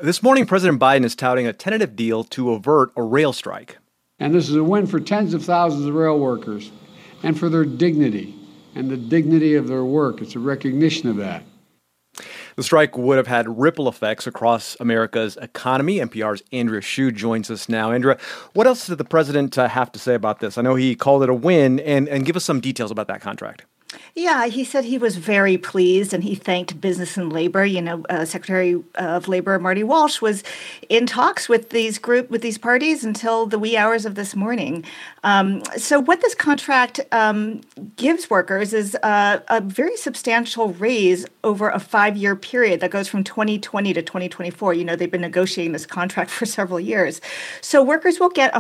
This morning, President Biden is touting a tentative deal to avert a rail strike. And this is a win for tens of thousands of rail workers and for their dignity and the dignity of their work. It's a recognition of that. The strike would have had ripple effects across America's economy. NPR's Andrea Hsu joins us now. Andrea, what else did the president have to say about this? I know he called it a win, and give us some details about that contract. Yeah, he said he was very pleased and he thanked business and labor. Secretary of Labor Marty Walsh was in talks with these parties until the wee hours of this morning. So what this contract gives workers is a very substantial raise over a 5-year period that goes from 2020 to 2024. They've been negotiating this contract for several years. So workers will get a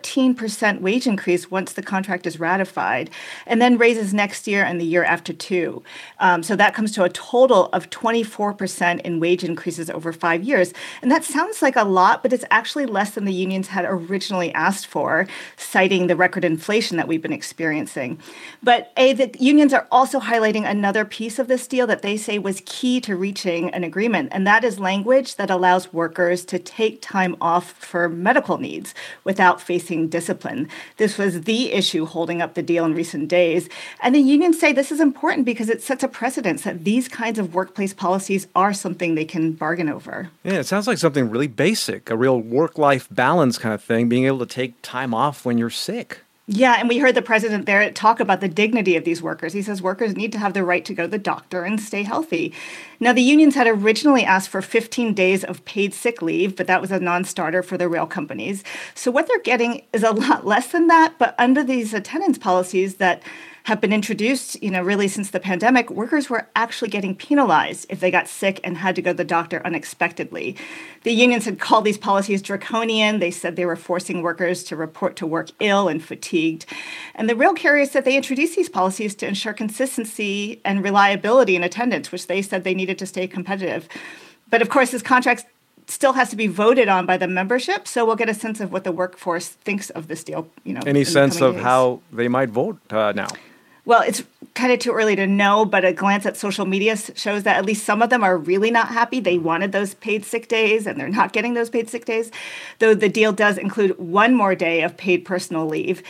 14% wage increase once the contract is ratified, and then raises next year and the year after too. So that comes to a total of 24% in wage increases over 5 years. And that sounds like a lot, but it's actually less than the unions had originally asked for, citing the record inflation that we've been experiencing. But the unions are also highlighting another piece of this deal that they say was key to reaching an agreement, and that is language that allows workers to take time off for medical needs without facing discipline. This was the issue holding up the deal in recent days. And the unions say this is important because it sets a precedent that these kinds of workplace policies are something they can bargain over. Yeah, it sounds like something really basic, a real work-life balance kind of thing, being able to take time off when you're sick. Yeah, and we heard the president there talk about the dignity of these workers. He says workers need to have the right to go to the doctor and stay healthy. Now, the unions had originally asked for 15 days of paid sick leave, but that was a non-starter for the rail companies. So what they're getting is a lot less than that, but under these attendance policies that have been introduced, really since the pandemic, workers were actually getting penalized if they got sick and had to go to the doctor unexpectedly. The unions had called these policies draconian. They said they were forcing workers to report to work ill and fatigued. And the rail carriers said they introduced these policies to ensure consistency and reliability in attendance, which they said they needed to stay competitive. But of course, this contract still has to be voted on by the membership, so we'll get a sense of what the workforce thinks of this deal. Any sense of how they might vote now? Well, it's kind of too early to know, but a glance at social media shows that at least some of them are really not happy. They wanted those paid sick days, and they're not getting those paid sick days, though the deal does include one more day of paid personal leave.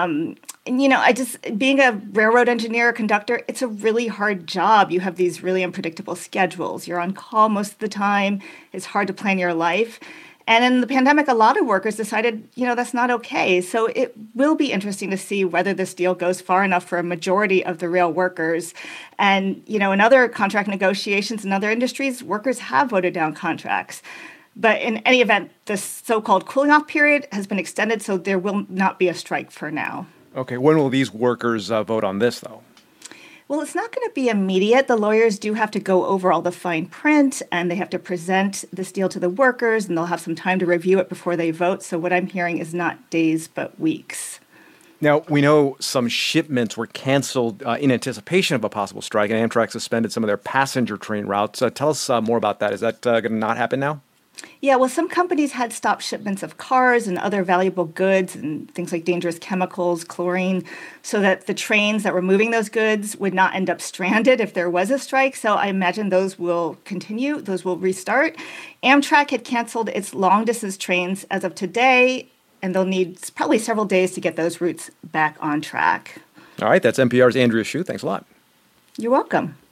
Being a railroad engineer or conductor, it's a really hard job. You have these really unpredictable schedules. You're on call most of the time. It's hard to plan your life. And in the pandemic, a lot of workers decided, that's not okay. So it will be interesting to see whether this deal goes far enough for a majority of the rail workers. And, in other contract negotiations in other industries, workers have voted down contracts. But in any event, this so-called cooling off period has been extended, so there will not be a strike for now. Okay, when will these workers vote on this, though? Well, it's not going to be immediate. The lawyers do have to go over all the fine print, and they have to present this deal to the workers, and they'll have some time to review it before they vote. So what I'm hearing is not days, but weeks. Now, we know some shipments were canceled in anticipation of a possible strike, and Amtrak suspended some of their passenger train routes. Tell us more about that. Is that going to not happen now? Yeah, well, some companies had stopped shipments of cars and other valuable goods and things like dangerous chemicals, chlorine, so that the trains that were moving those goods would not end up stranded if there was a strike. So I imagine those will continue. Those will restart. Amtrak had canceled its long-distance trains as of today, and they'll need probably several days to get those routes back on track. All right, that's NPR's Andrea Hsu. Thanks a lot. You're welcome.